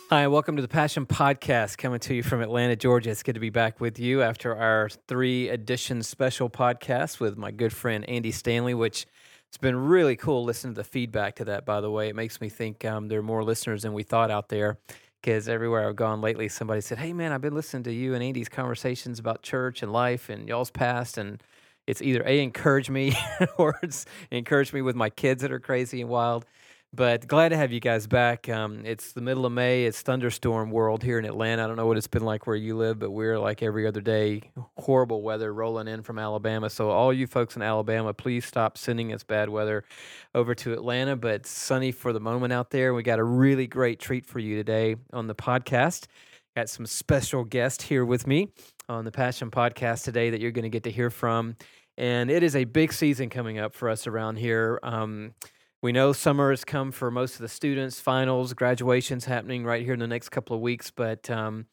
Hi, and welcome to the Passion Podcast, coming to you from Atlanta, Georgia. It's good to be back with you after our 3 edition special podcast with my good friend Andy Stanley, which it's been really cool listening to the feedback to that, by the way. It makes me think there are more listeners than we thought out there, because everywhere I've gone lately, somebody said, hey, man, I've been listening to you and Andy's conversations about church and life and y'all's past, and it's either encouraged me or it's encouraged me with my kids that are crazy and wild. But glad to have you guys back. It's the middle of May. It's thunderstorm world here in Atlanta. I don't know what it's been like where you live, but we're like every other day, horrible weather rolling in from Alabama. So all you folks in Alabama, please stop sending us bad weather over to Atlanta. But it's sunny for the moment out there. We got a really great treat for you today on the podcast. Got some special guests here with me on the Passion Podcast today that you're going to get to hear from. And it is a big season coming up for us around here. We know summer has come for most of the students, finals, graduations happening right here in the next couple of weeks. But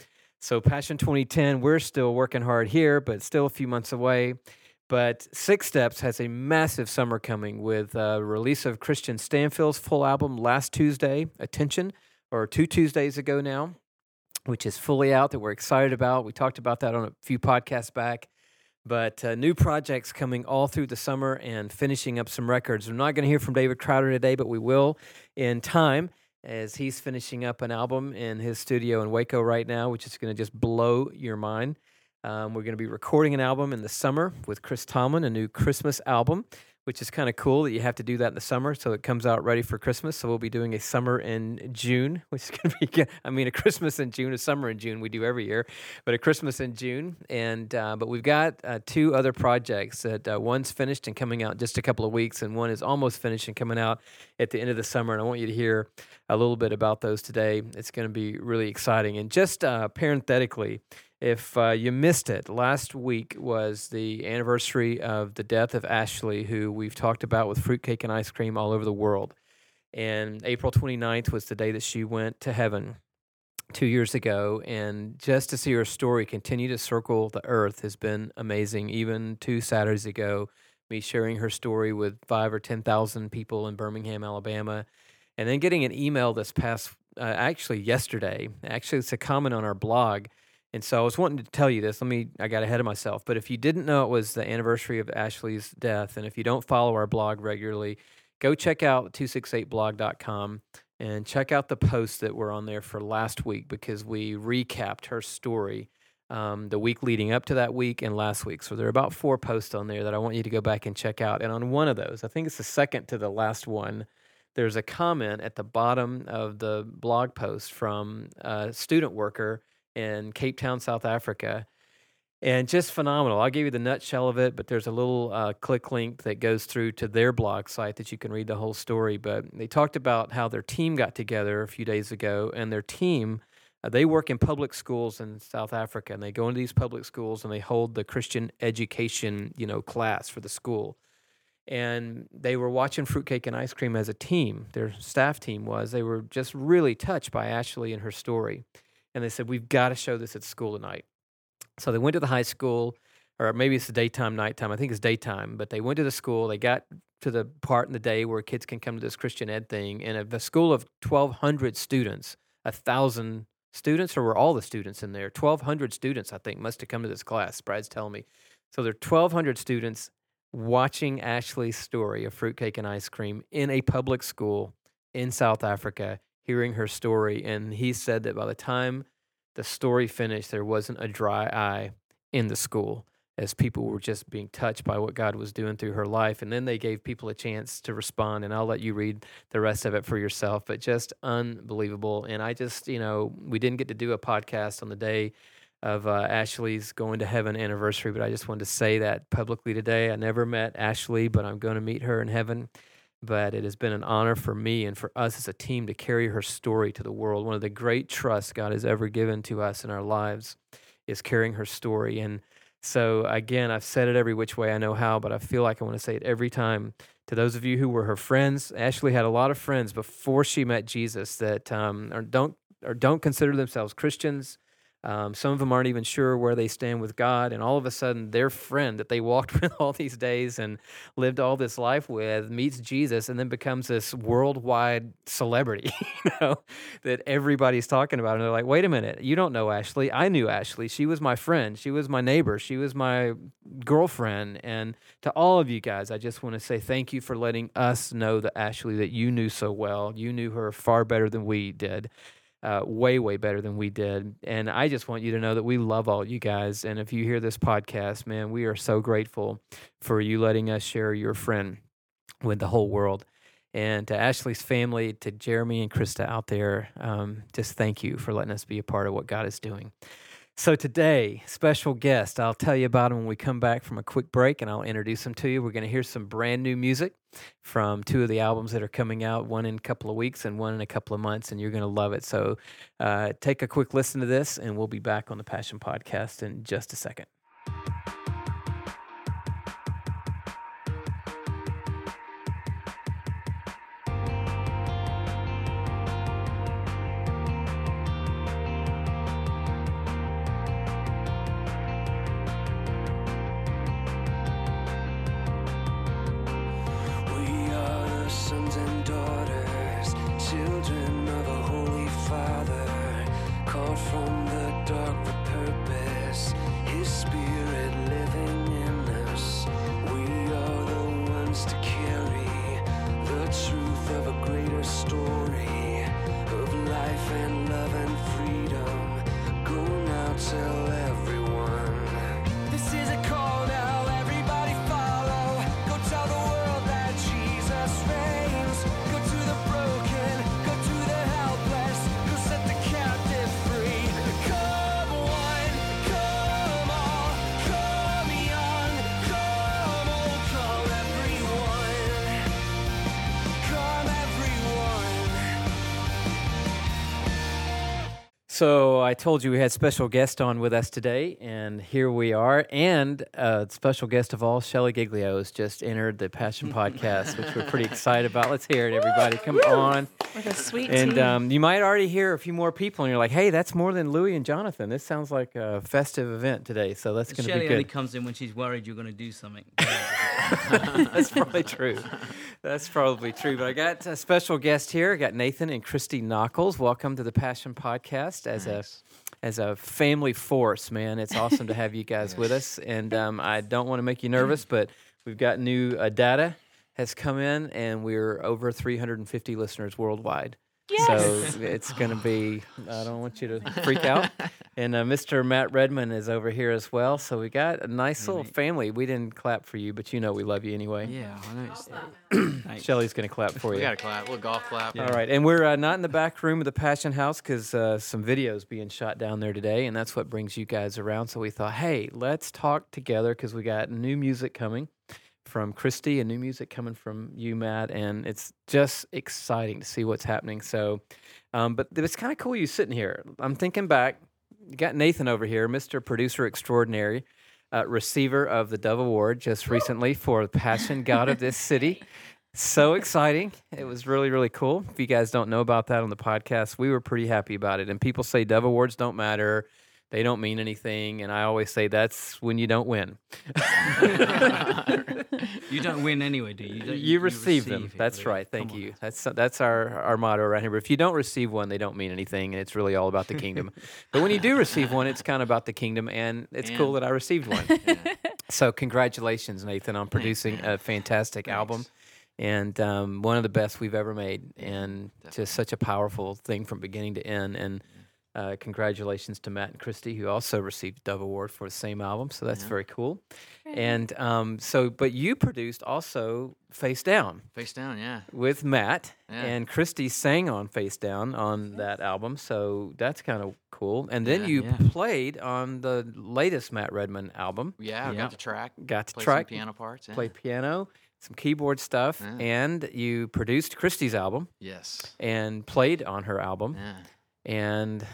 so Passion 2010, we're still working hard here, but still a few months away. But Six Steps has a massive summer coming with the release of Christian Stanfield's full album last Tuesday, Attention, or 2 Tuesdays ago now, which is fully out that we're excited about. We talked about that on a few podcasts back. But new projects coming all through the summer and finishing up some records. We're not going to hear from David Crowder today, but we will in time as he's finishing up an album in his studio in Waco right now, which is going to just blow your mind. We're going to be recording an album in the summer with Chris Tomlin, a new Christmas album, which is kind of cool that you have to do that in the summer so it comes out ready for Christmas. So we'll be doing a summer in June, which is going to be good. I mean, a Christmas in June, a summer in June, we do every year, but a Christmas in June. And but we've got 2 other projects that one's finished and coming out in just a couple of weeks, and one is almost finished and coming out at the end of the summer. And I want you to hear a little bit about those today. It's going to be really exciting. And just parenthetically, if you missed it, last week was the anniversary of the death of Ashley, who we've talked about with fruitcake and ice cream all over the world. And April 29th was the day that she went to heaven 2 years ago. And just to see her story continue to circle the earth has been amazing. Even 2 Saturdays ago, me sharing her story with 5 or 10,000 people in Birmingham, Alabama. And then getting an email this past, actually yesterday. Actually, it's a comment on our blog. And so I was wanting to tell you this. I got ahead of myself. But if you didn't know it was the anniversary of Ashley's death, and if you don't follow our blog regularly, go check out 268blog.com and check out the posts that were on there for last week, because we recapped her story the week leading up to that week and last week. So there are about 4 posts on there that I want you to go back and check out. And on one of those, I think it's the second to the last one, there's a comment at the bottom of the blog post from a student worker in Cape Town, South Africa, and just phenomenal. I'll give you the nutshell of it, but there's a little click link that goes through to their blog site that you can read the whole story. But they talked about how their team got together a few days ago, and their team, they work in public schools in South Africa, and they go into these public schools and they hold the Christian education, class for the school. And they were watching Fruitcake and Ice Cream as a team. Their staff team was. They were just really touched by Ashley and her story. And they said, we've got to show this at school tonight. So they went to the high school, or maybe it's the daytime, nighttime. I think it's daytime. But they went to the school. They got to the part in the day where kids can come to this Christian ed thing. And of a school of 1,200 students, 1,000 students, or were all the students in there? 1,200 students, I think, must have come to this class, Brad's telling me. So there are 1,200 students watching Ashley's story of Fruitcake and Ice Cream in a public school in South Africa, hearing her story. And he said that by the time the story finished, there wasn't a dry eye in the school, as people were just being touched by what God was doing through her life. And then they gave people a chance to respond, and I'll let you read the rest of it for yourself, but just unbelievable. And I just, we didn't get to do a podcast on the day of Ashley's going to heaven anniversary, but I just wanted to say that publicly today. I never met Ashley, but I'm going to meet her in heaven. But it has been an honor for me and for us as a team to carry her story to the world. One of the great trusts God has ever given to us in our lives is carrying her story. And so, again, I've said it every which way I know how, but I feel like I want to say it every time. To those of you who were her friends, Ashley had a lot of friends before she met Jesus that don't consider themselves Christians. Some of them aren't even sure where they stand with God, and all of a sudden, their friend that they walked with all these days and lived all this life with meets Jesus and then becomes this worldwide celebrity, that everybody's talking about. And they're like, wait a minute, you don't know Ashley. I knew Ashley. She was my friend. She was my neighbor. She was my girlfriend. And to all of you guys, I just want to say thank you for letting us know the Ashley that you knew so well. You knew her far better than we did. Way, way better than we did. And I just want you to know that we love all you guys. And if you hear this podcast, man, we are so grateful for you letting us share your friend with the whole world. And to Ashley's family, to Jeremy and Krista out there, just thank you for letting us be a part of what God is doing. So today, special guest, I'll tell you about him when we come back from a quick break, and I'll introduce him to you. We're going to hear some brand new music from two of the albums that are coming out, one in a couple of weeks and one in a couple of months, and you're going to love it. So take a quick listen to this, and we'll be back on the Passion Podcast in just a second. So I told you we had special guest on with us today, and here we are. And special guest of all, Shelly Giglio has just entered the Passion Podcast, which we're pretty excited about. Let's hear it, everybody. Come on. With a sweet tea. And you might already hear a few more people, and you're like, hey, that's more than Louie and Jonathan. This sounds like a festive event today, so that's going to be good. Shelly only comes in when she's worried you're going to do something. That's probably true. That's probably true. But I got a special guest here. I got Nathan and Christy Nockels. Welcome to the Passion Podcast as a family force, man. It's awesome to have you guys with us. And I don't want to make you nervous, but we've got new data has come in, and we're over 350 listeners worldwide. Yes. So it's going to be, I don't want you to freak out. And Mr. Matt Redman is over here as well. So we got a nice little family. We didn't clap for you, but you know we love you anyway. Yeah, I know. Shelly's going to clap for you. We got to clap. A little golf clap. Yeah. All right. And we're not in the back room of the Passion House because some videos being shot down there today, and that's what brings you guys around. So we thought, hey, let's talk together because we got new music coming from Christy and new music coming from you, Matt, and it's just exciting to see what's happening. So, but it's kind of cool you sitting here. I'm thinking back, you got Nathan over here, Mr. Producer Extraordinary, receiver of the Dove Award just recently for Passion God of this City. So exciting. It was really, really cool. If you guys don't know about that on the podcast, we were pretty happy about it. And people say Dove Awards don't matter. They don't mean anything, and I always say that's when you don't win. You don't win anyway, do you? You receive them. That's right. Thank you. That's our motto around here. But if you don't receive one, they don't mean anything, and it's really all about the kingdom. But when you do receive one, it's kind of about the kingdom, and it's cool that I received one. Yeah. So congratulations, Nathan, on producing a fantastic album. And one of the best we've ever made, and just such a powerful thing from beginning to end. And congratulations to Matt and Christy, who also received the Dove Award for the same album. So that's very cool. And but you produced also Face Down. Face Down, yeah. With Matt. Yeah. And Christy sang on Face Down on that album. So that's kind of cool. And then you played on the latest Matt Redman album. Yeah, I got to track. Got to play track. some piano parts. Play piano. Some keyboard stuff. And you produced Christy's album. Yes. And played on her album. Yeah. And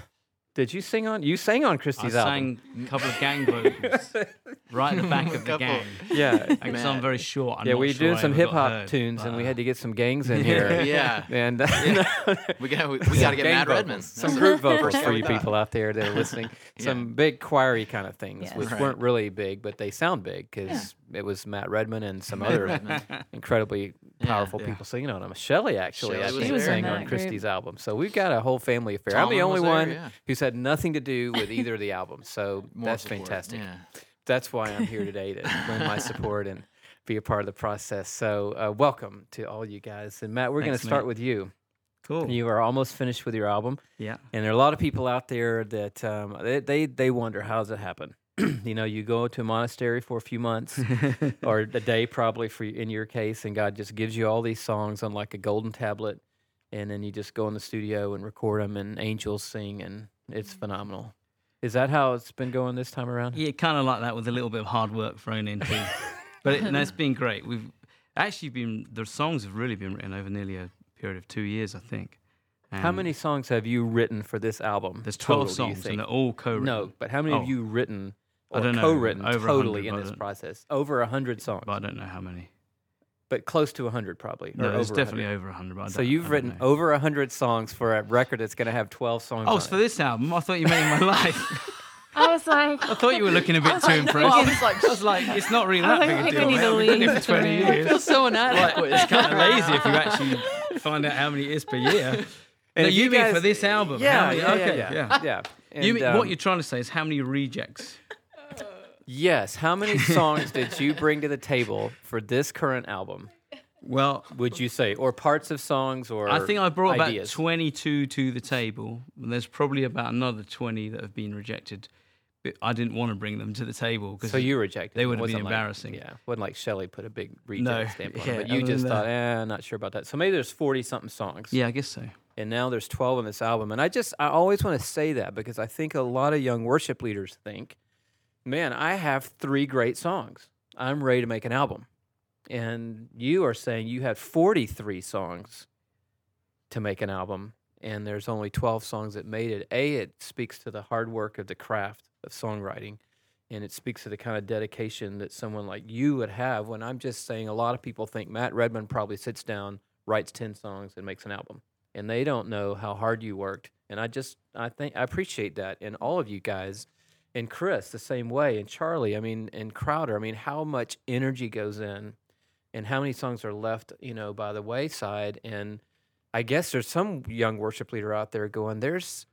Did you sing on? You sang on I Christy's album. sang a couple of gang vocals right at the back of the Couple. gang. Yeah. Because I'm very short. I'm Yeah, not we were sure doing I some ever hip got hop heard, tunes, and but, we had to get some gangs in here. Yeah. And We got to get gang Matt vocals. Redman. Some group vocals First for thing you we thought. people out there that are listening. Yeah. Some big choiry kind of things, Yes. which Right. weren't really big, but they sound big because it was Matt Redman and some other Redman. incredibly powerful Yeah. people singing on them. Shelley actually, Shelley I was think, there. sang He was on in that Christy's album. So we've got a whole family affair. I'm the Tomlin only was there, one yeah. who's had nothing to do with either of the albums. So More that's support, fantastic. Yeah. That's why I'm here today to lend my support and be a part of the process. So welcome to all you guys. And Matt, we're going to Thanks, start Matt. with you. Cool. You are almost finished with your album. Yeah. And there are a lot of people out there that they wonder, how does it happen? You go to a monastery for a few months or a day probably for in your case, and God just gives you all these songs on like a golden tablet, and then you just go in the studio and record them, and angels sing, and it's phenomenal. Is that how it's been going this time around? Yeah, kind of like that with a little bit of hard work thrown in too. But it's been great. We've actually the songs have really been written over nearly a period of 2 years, I think. How And many songs have you written for this album? There's total, 12 do you songs, think? and they're all co-written. No, but how many have Oh. you written I or don't know, co-written over totally 100, in I this don't- process? Over 100 songs, But I don't know how many. but close to 100 probably. No, or it's over definitely 100. over 100. But I So don't- you've I don't written know. over 100 songs for a record that's going to have 12 songs Oh, on it's for it. this album. I thought you meant in my life. I was like, I thought you were looking a bit too impressed. well, I was like, it's not really I that think big a we deal. need mate. to We've been here leave. for 20 I years. so inadequate. It's kind of lazy if you actually find out how many it is per year. And No, if you mean guys- for this album? Yeah, How many- yeah, okay, yeah. Yeah. You And, mean, what you're trying to say is how many rejects? Yes. How many songs did you bring to the table for this current album, Well, would you say? Or parts of songs or I think I brought ideas? about 22 to the table. And there's probably about another 20 that have been rejected. But I didn't want to bring them to the table because So you rejected they them. would have been Wasn't like- embarrassing. Yeah. Wasn't like Shelley put a big reject No, stamp on yeah, it. But you other just than thought, I'm not sure about that. So maybe there's 40-something songs. Yeah, I guess so. And now there's 12 on this album. And I always want to say that because I think a lot of young worship leaders think, man, I have 3 great songs. I'm ready to make an album. And you are saying you had 43 songs to make an album, and there's only 12 songs that made it. It speaks to the hard work of the craft of songwriting, and it speaks to the kind of dedication that someone like you would have. When I'm just saying, a lot of people think Matt Redman probably sits down, writes 10 songs, and makes an album, and they don't know how hard you worked. And I appreciate that in all of you guys, and Chris the same way, and Charlie. And Crowder. How much energy goes in, and how many songs are left, by the wayside. And I guess there's some young worship leader out there going, there's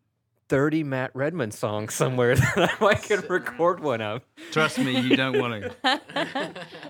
30 Matt Redman songs somewhere that I could record one of. Trust me, you don't want to.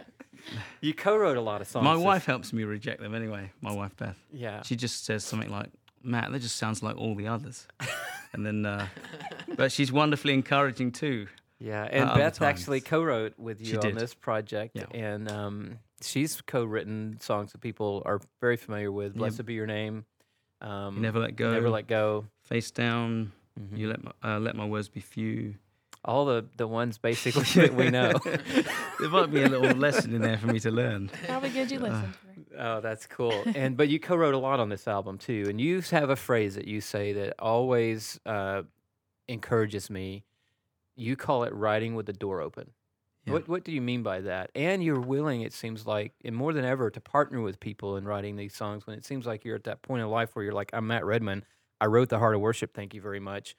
You co-wrote a lot of songs. My wife helps me reject them anyway. My wife, Beth. Yeah. She just says something like, Matt, that just sounds like all the others. And then, but she's wonderfully encouraging too. Yeah, and other Beth actually times. co-wrote with you She on did. this project, Yeah. and she's co-written songs that people are very familiar with. Yeah. "Blessed Be Your Name," You never let go. "Never Let Go." Face down. Mhm. You let my words be few. All the ones basically that we know. There might be a little lesson in there for me to learn. probably good you listened to her. Oh, that's cool. But you co-wrote a lot on this album too, and you have a phrase that you say that always encourages me. You call it writing with the door open. Yeah. What do you mean by that? And you're willing, it seems like, and more than ever, to partner with people in writing these songs when it seems like you're at that point in life where you're like, I'm Matt Redman. I wrote The Heart of Worship, thank you very much,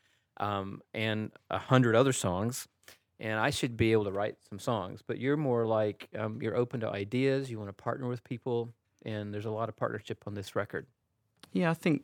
and 100 other songs, and I should be able to write some songs. But you're more like you're open to ideas. You want to partner with people, and there's a lot of partnership on this record. Yeah, I think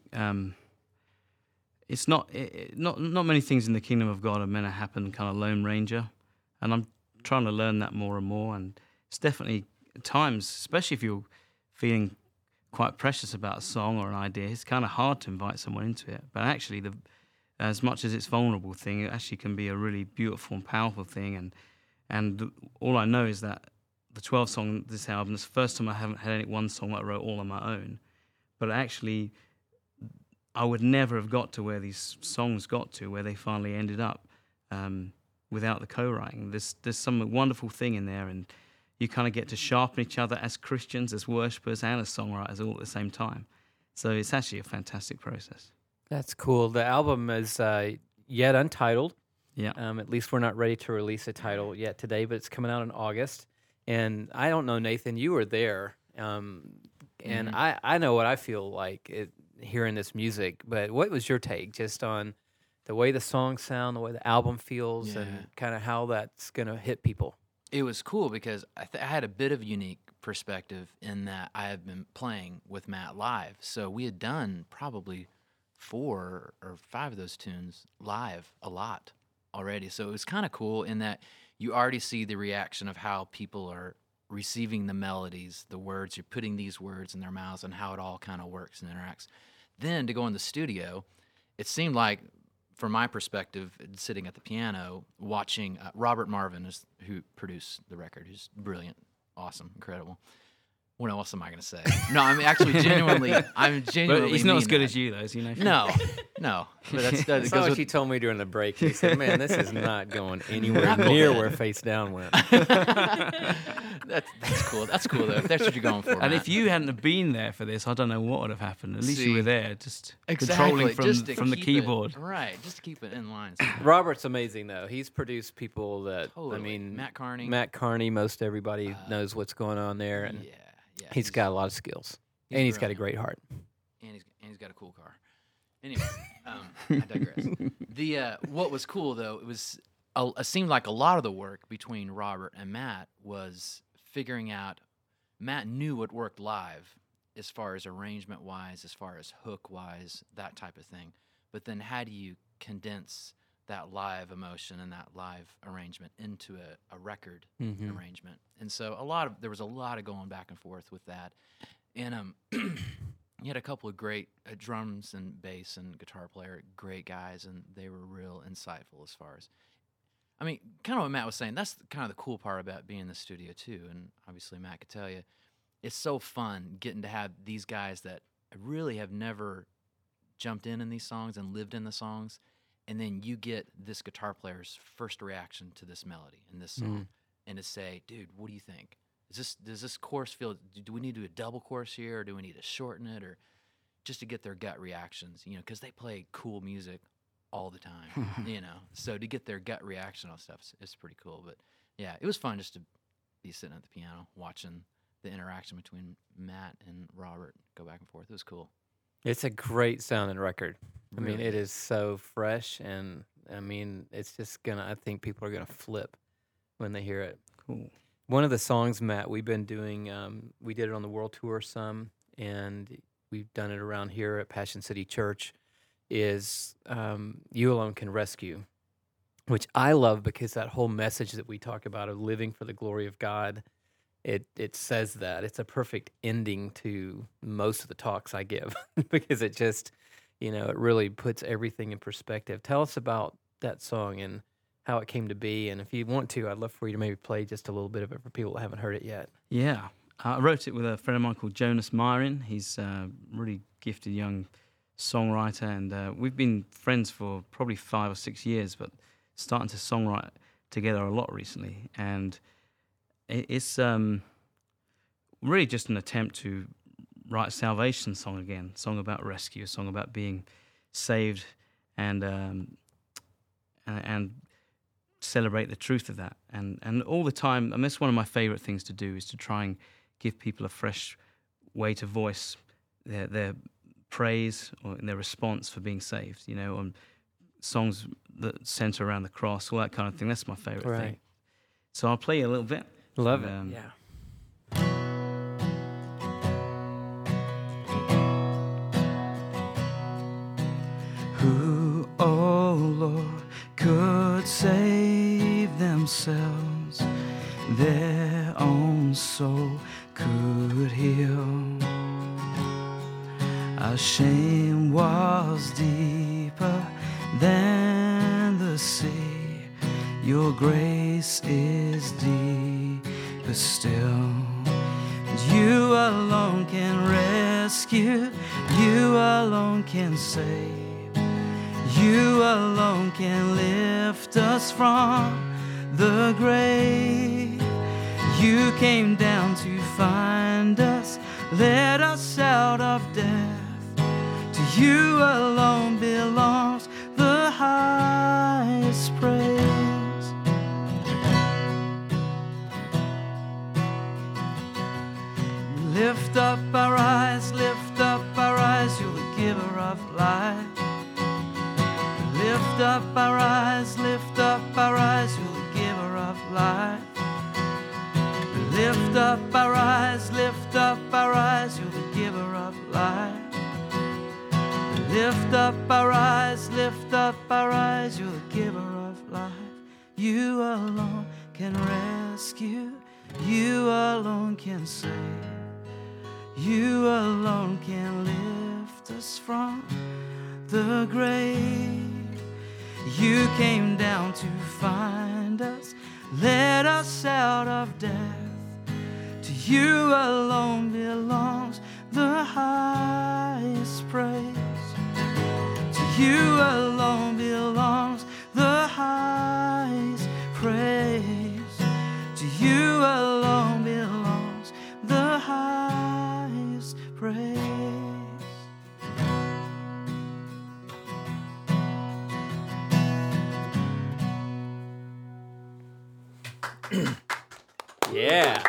it's not many things in the kingdom of God are meant to happen kind of Lone Ranger, and I'm trying to learn that more and more. And it's definitely at times, especially if you're feeling quite precious about a song or an idea, it's kind of hard to invite someone into it. But actually, as much as it's vulnerable thing, it actually can be a really beautiful and powerful thing. And all I know is that the 12 song this album, it's the first time I haven't had any one song that I wrote all on my own. But actually, I would never have got to where these songs got to, where they finally ended up, without the co-writing. There's some wonderful thing in there, and you kind of get to sharpen each other as Christians, as worshippers, and as songwriters all at the same time. So it's actually a fantastic process. That's cool. The album is yet untitled. Yeah. At least we're not ready to release a title yet today, but it's coming out in August. And I don't know, Nathan, you were there. And I know what I feel like hearing this music, but what was your take just on the way the songs sound, the way the album feels, and kind of how that's going to hit people? It was cool because I had a bit of a unique perspective in that I have been playing with Matt live. So we had done probably 4 or 5 of those tunes live a lot already. So it was kind of cool in that you already see the reaction of how people are receiving the melodies, the words, you're putting these words in their mouths and how it all kind of works and interacts. Then to go in the studio, it seemed like, from my perspective, sitting at the piano, watching Robert Marvin, who produced the record, who's brilliant, awesome, incredible. What else am I going to say? No, I'm actually genuinely. But he's not as good as you, though, as you know. No. But that's That's goes what with, you told me during the break. He said, "Man, this is not going anywhere near where Face Down went." that's cool. That's cool though. If that's what you're going for. And Matt. if you hadn't have been there for this, I don't know what would have happened. At least you See, were there, just exactly, controlling just to from the keep keyboard. it, right? Just to keep it in line. Robert's amazing, though. He's produced people that, Totally. I mean, Matt Carney. most everybody knows what's going on there. And Yeah. he's got a lot of skills. he's And he's got a brilliant. great heart. and he's got a cool car. Anyway, I digress. The what was cool though, it seemed like a lot of the work between Robert and Matt was figuring out. Matt knew what worked live, as far as arrangement wise, as far as hook wise, that type of thing. But then how do you condense that live emotion and that live arrangement into a record arrangement? And so there was a lot of going back and forth with that. And you had a couple of great drums and bass and guitar player, great guys, and they were real insightful as far as, I mean, kind of what Matt was saying, that's kind of the cool part about being in the studio too, and obviously Matt could tell you, it's so fun getting to have these guys that really have never jumped in these songs and lived in the songs, and then you get this guitar player's first reaction to this melody in this song, and to say, dude, what do you think? Does this chorus feel? Do we need to do a double chorus here, or do we need to shorten it, or just to get their gut reactions? You know, because they play cool music all the time. You know, so to get their gut reaction on stuff is pretty cool. But yeah, it was fun just to be sitting at the piano watching the interaction between Matt and Robert go back and forth. It was cool. It's a great sounding record. I mean, Really it is so fresh, and I mean, it's just I think people are gonna flip when they hear it. Cool. One of the songs, Matt, we've been doing, we did it on the world tour some, and we've done it around here at Passion City Church, is You Alone Can Rescue, which I love because that whole message that we talk about of living for the glory of God, it says that. It's a perfect ending to most of the talks I give because it just, it really puts everything in perspective. Tell us about that song and how it came to be, and if you want to, I'd love for you to maybe play just a little bit of it for people that haven't heard it yet. Yeah. I wrote it with a friend of mine called Jonas Myrin. He's a really gifted young songwriter, and we've been friends for probably 5 or 6 years, but starting to songwrite together a lot recently. And it's really just an attempt to write a salvation song again, a song about rescue, a song about being saved, and celebrate the truth of that. And all the time, and that's one of my favorite things to do, is to try and give people a fresh way to voice their praise or their response for being saved, on songs that center around the cross, all that kind of thing. That's my favorite thing. So I'll play you a little bit. Love it. Yeah. Who, oh Lord, could save themselves, their own soul could heal. Our shame was deeper than the sea, your grace is deeper still. You alone can rescue, you alone can save, you alone can lift us from the grave. You came down to find us, led us out of death. To you alone belongs the highest up our eyes, lift up our eyes, you're the giver of life. Lift up our eyes, lift up our eyes, you're the giver of life. Lift up our eyes, lift up our eyes, you're the giver of life. You alone can rescue, you alone can save, you alone can lift us from the grave. You came down to find us, let us out of death. To you alone belongs the highest praise. To you alone belongs the highest praise. To you alone belongs the highest praise. Yeah.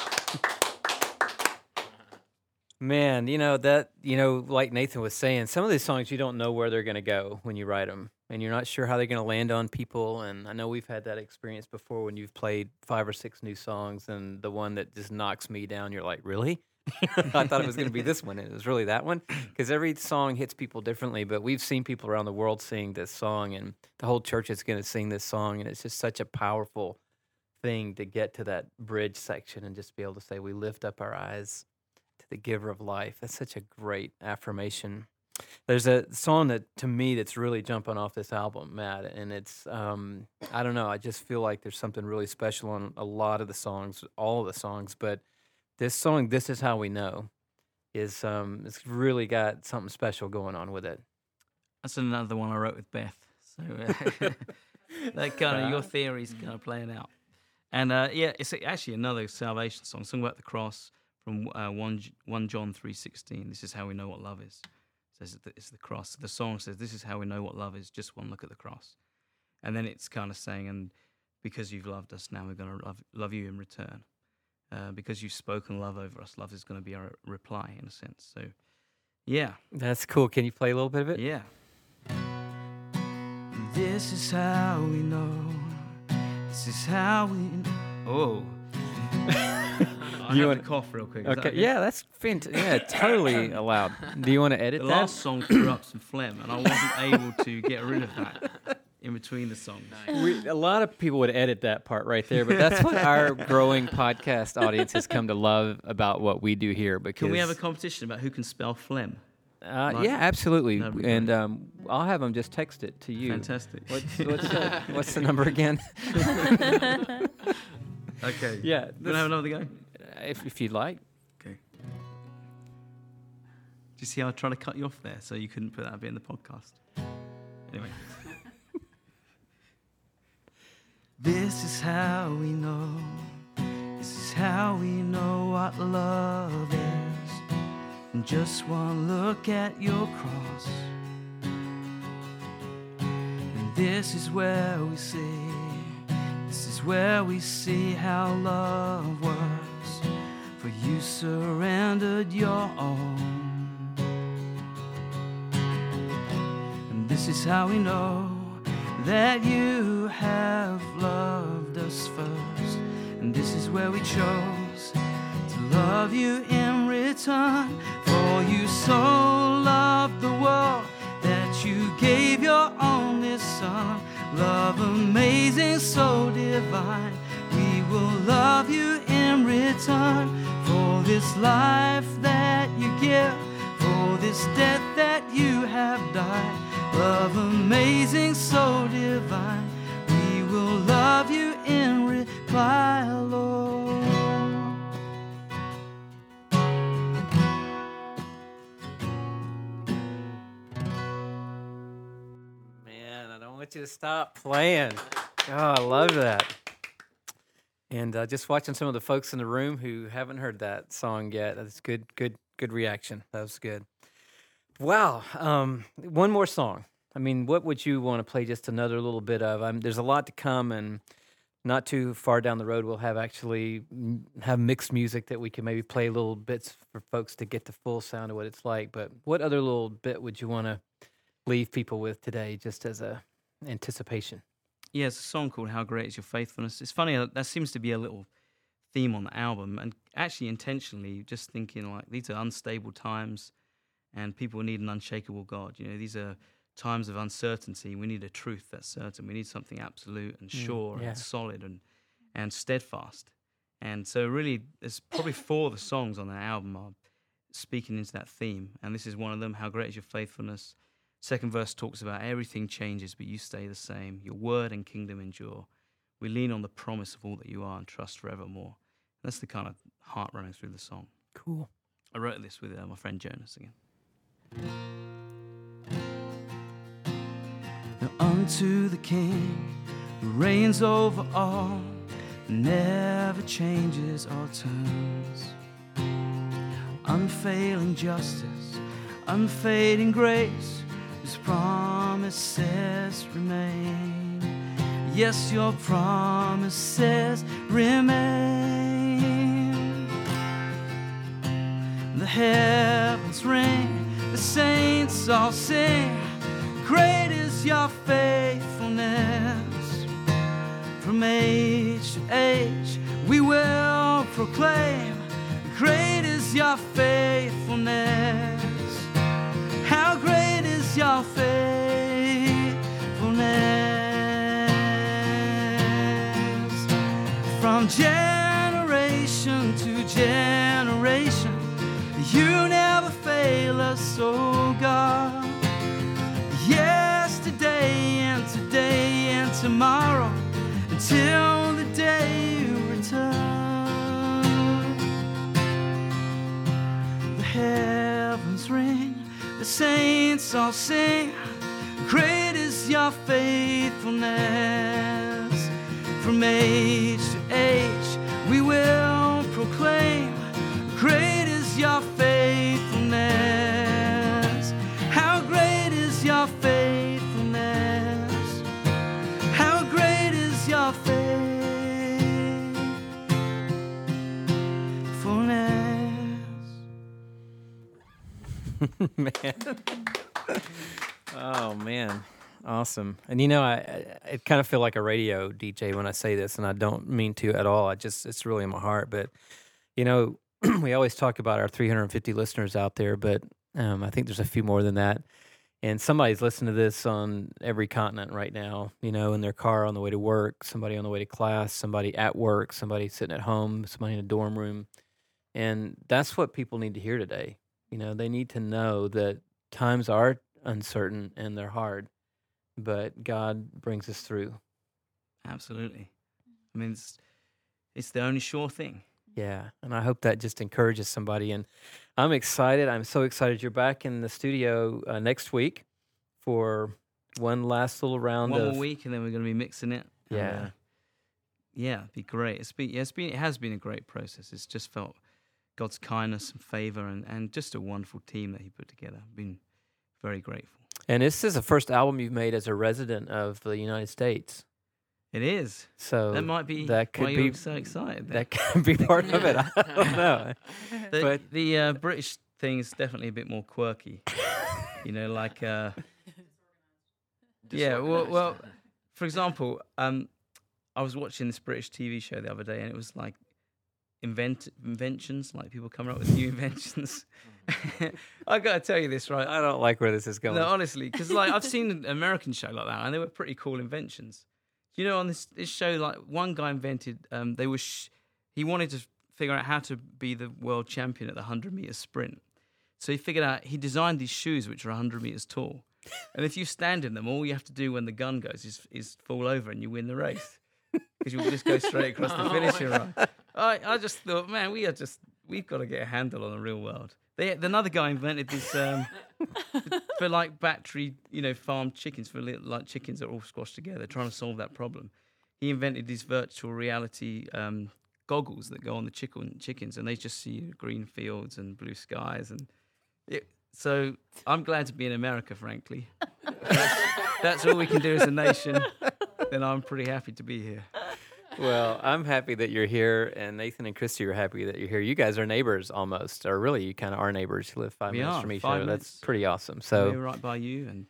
Man, like Nathan was saying, some of these songs you don't know where they're going to go when you write them, and you're not sure how they're going to land on people. And I know we've had that experience before when you've played 5 or 6 new songs, and the one that just knocks me down, you're like, really? I thought it was going to be this one, and it was really that one. Because every song hits people differently, but we've seen people around the world sing this song, and the whole church is going to sing this song, and it's just such a powerful thing to get to that bridge section and just be able to say, we lift up our eyes to the giver of life. That's such a great affirmation. There's a song that, to me, that's really jumping off this album, Matt, and it's, I don't know, I just feel like there's something really special on a lot of the songs, all of the songs, but this song, This Is How We Know, is it's really got something special going on with it. That's another one I wrote with Beth. So that kind of, your theory's kind of playing out. And yeah, it's actually another salvation song, sung about the cross from 1 John 3:16. This is how we know what love is. It says it's the cross. The song says, this is how we know what love is, just one look at the cross. And then it's kind of saying, and because you've loved us, now we're going to love you in return. Because you've spoken love over us, love is going to be our reply, in a sense. So, yeah. That's cool. Can you play a little bit of it? Yeah. This is how we know. This is how we know. Oh. I have to cough real quick. Okay. Yeah, that's fantastic. Yeah, totally allowed. Do you want to edit the that? last song threw up some phlegm, and I wasn't able to get rid of that in between the songs. A lot of people would edit that part right there, but that's what our growing podcast audience has come to love about what we do here. Because can we have a competition about who can spell phlegm? Yeah, absolutely. And I'll have them just text it to you. Fantastic. What's the number again? Okay. Yeah. You want to have another go? If you'd like. Okay. Do you see how I tried to cut you off there so you couldn't put that bit in the podcast? Anyway. This is how we know. This is how we know what love is. And just one look at your cross. And this is where we see. This is where we see how love works. For you surrendered your own. And this is how we know that you have loved us first. And this is where we chose to love you in return. For you so loved the world that you gave your only Son. Love amazing, so divine. We will love you in return. For this life that you give, for this death that you have died. Love amazing, so divine. We will love you in reply, Lord. Man, I don't want you to stop playing. Oh, I love that. And just watching some of the folks in the room who haven't heard that song yet. That's good reaction. That was good. Wow. One more song. I mean, what would you want to play just another little bit of? There's a lot to come, and not too far down the road, we'll have mixed music that we can maybe play little bits for folks to get the full sound of what it's like. But what other little bit would you want to leave people with today, just as a anticipation. Yeah, it's a song called "How Great Is Your Faithfulness." It's funny that seems to be a little theme on the album, and actually intentionally just thinking like these are unstable times, and people need an unshakable God. These are times of uncertainty. We need a truth that's certain. We need something absolute and sure yeah. and solid and steadfast. And so really, there's probably 4 of the songs on that album are speaking into that theme, and this is one of them. How great is your faithfulness? Second verse talks about everything changes, but you stay the same. Your word and kingdom endure. We lean on the promise of all that you are and trust forevermore. That's the kind of heart running through the song. Cool. I wrote this with my friend Jonas again. Now unto the King who reigns over all, never changes or turns. Unfailing justice, unfading grace, His promises remain. Yes, your promises remain. The heavens ring, the saints all sing. Great is your faithfulness. From age to age, we will proclaim. Great is your faithfulness. How great is your faithfulness. From generation to generation, you never fail us, oh God. Yesterday and today and tomorrow, until the day you return. The heavens ring, the saints all sing. Great is your faithfulness. From age to age, we will proclaim. Great is your faithfulness. How great is your faithfulness. How great is your faithfulness. Man. Oh, man. Awesome. And I kind of feel like a radio DJ when I say this, and I don't mean to at all. It's really in my heart. But, we always talk about our 350 listeners out there, but I think there's a few more than that. And somebody's listening to this on every continent right now, in their car on the way to work, somebody on the way to class, somebody at work, somebody sitting at home, somebody in a dorm room. And that's what people need to hear today. They need to know that times are uncertain and they're hard, but God brings us through. Absolutely. I mean, it's the only sure thing. Yeah, and I hope that just encourages somebody. And I'm excited. I'm so excited you're back in the studio next week for one last little round. One more week, and then we're going to be mixing it. Yeah, it'd be great. It has been a great process. It's just felt God's kindness and favor, and just a wonderful team that He put together. I've been very grateful. And this is the first album you've made as a resident of the United States. It is. So that might be that could why be you're so excited. That could be part of it. I don't know. But the British thing is definitely a bit more quirky. Like yeah. Well, for example, I was watching this British TV show the other day, and it was like inventions, like people coming up with new inventions. I got to tell you this, right? I don't like where this is going. No, honestly, because I've seen an American show like that, and they were pretty cool inventions. On this show, like one guy invented, he wanted to figure out how to be the world champion at the 100-meter sprint. So he designed these shoes which are 100 meters tall. And if you stand in them, all you have to do when the gun goes is fall over and you win the race. Because you'll just go straight across the finishing line. I just thought, man, we've got to get a handle on the real world. Another guy invented this for like battery, farmed chickens, for like chickens that are all squashed together, trying to solve that problem. He invented these virtual reality goggles that go on the chickens, and they just see green fields and blue skies. So I'm glad to be in America, frankly. That's all we can do as a nation. Then I'm pretty happy to be here. Well, I'm happy that you're here, and Nathan and Christy are happy that you're here. You guys are neighbors almost, or really, you kind of are neighbors. You live 5 minutes from each other. That's pretty awesome. So we're right by you, and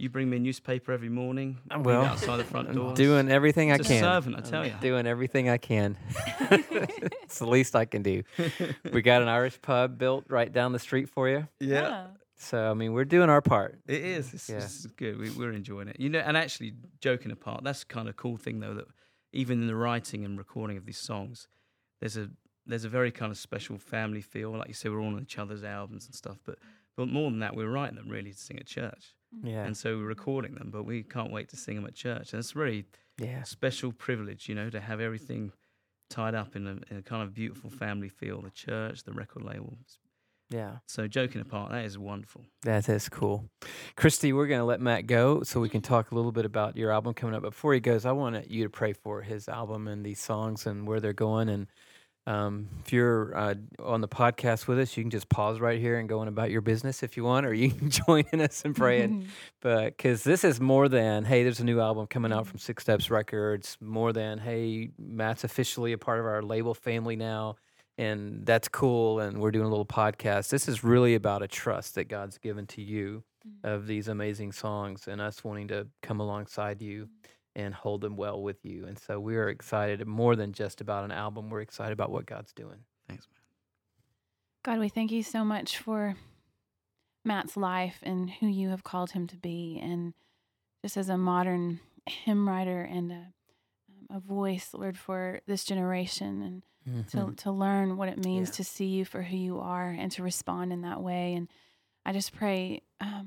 You bring me a newspaper every morning. Leave Well, it outside the front door. I'm doing everything I It's a can. servant, I tell ya. Doing everything I can. It's the least I can do. We got an Irish pub built right down the street for you. Yeah. So, I mean, we're doing our part. It is. It's good. We're enjoying it. And actually, joking apart, that's kind of cool thing though, that even in the writing and recording of these songs, there's a very kind of special family feel. Like you say, we're all on each other's albums and stuff. But more than that, we're writing them really to sing at church. Yeah. And so we're recording them, but we can't wait to sing them at church. And it's really a special privilege, to have everything tied up in a kind of beautiful family feel. The church, the record label. Yeah. So joking apart, that is wonderful. That is cool. Christy, we're going to let Matt go so we can talk a little bit about your album coming up. But before he goes, I want you to pray for his album and these songs and where they're going. And if you're on the podcast with us, you can just pause right here and go on about your business if you want, or you can join in us in praying. But because this is more than, hey, there's a new album coming out from Six Steps Records, more than, hey, Matt's officially a part of our label family now. And that's cool, and we're doing a little podcast. This is really about a trust that God's given to you of these amazing songs and us wanting to come alongside you and hold them well with you. And so we're excited more than just about an album. We're excited about what God's doing. Thanks, man. God, we thank you so much for Matt's life and who you have called him to be. And just as a modern hymn writer and a voice, Lord, for this generation, and to learn what it means to see you for who you are and to respond in that way. And I just pray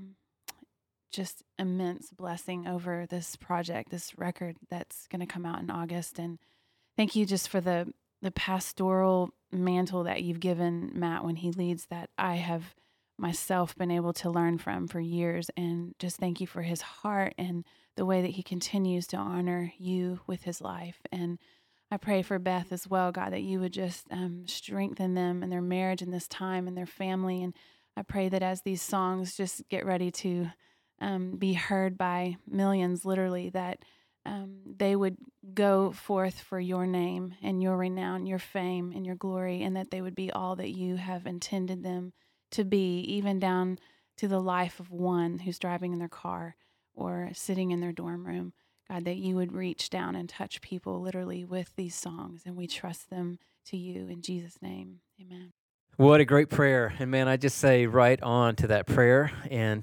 just immense blessing over this project, this record that's going to come out in August. And thank you just for the pastoral mantle that you've given Matt when he leads, that I have myself been able to learn from for years. And just thank you for his heart and the way that he continues to honor you with his life. And I pray for Beth as well, God, that you would just strengthen them in their marriage in this time and their family. And I pray that as these songs just get ready to be heard by millions, literally, that they would go forth for your name and your renown, your fame and your glory, and that they would be all that you have intended them to be, even down to the life of one who's driving in their car or sitting in their dorm room. God, that you would reach down and touch people literally with these songs, and we trust them to you in Jesus' name. Amen. What a great prayer. And man, I just say right on to that prayer. And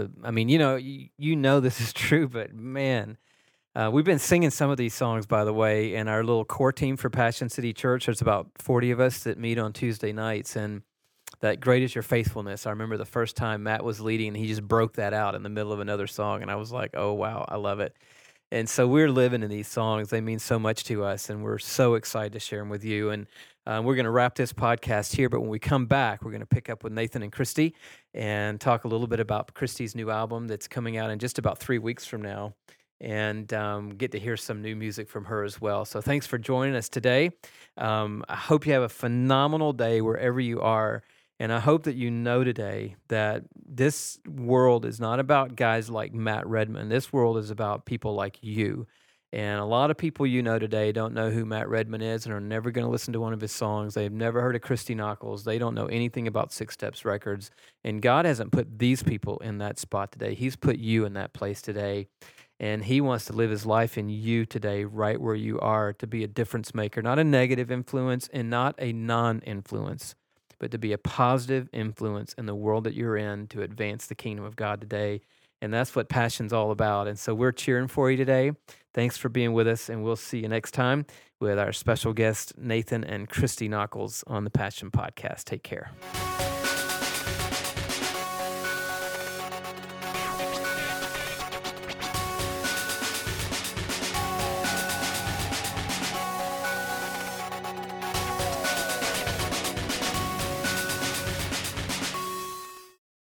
you know this is true, but man, we've been singing some of these songs, by the way, in our little core team for Passion City Church. There's about 40 of us that meet on Tuesday nights, and that great is your faithfulness. I remember the first time Matt was leading, and he just broke that out in the middle of another song, and I was like, oh, wow, I love it. And so we're living in these songs. They mean so much to us, and we're so excited to share them with you. And we're going to wrap this podcast here, but when we come back, we're going to pick up with Nathan and Christy and talk a little bit about Christy's new album that's coming out in just about 3 weeks from now, and get to hear some new music from her as well. So thanks for joining us today. I hope you have a phenomenal day wherever you are. And I hope that you know today that this world is not about guys like Matt Redman. This world is about people like you. And a lot of people you know today don't know who Matt Redman is and are never going to listen to one of his songs. They've never heard of Christy Nockels. They don't know anything about Six Steps Records. And God hasn't put these people in that spot today. He's put you in that place today. And he wants to live his life in you today, right where you are, to be a difference maker, not a negative influence and not a non-influence, but to be a positive influence in the world that you're in to advance the kingdom of God today. And that's what Passion's all about. And so we're cheering for you today. Thanks for being with us, and we'll see you next time with our special guests, Nathan and Christy Nockels, on the Passion Podcast. Take care.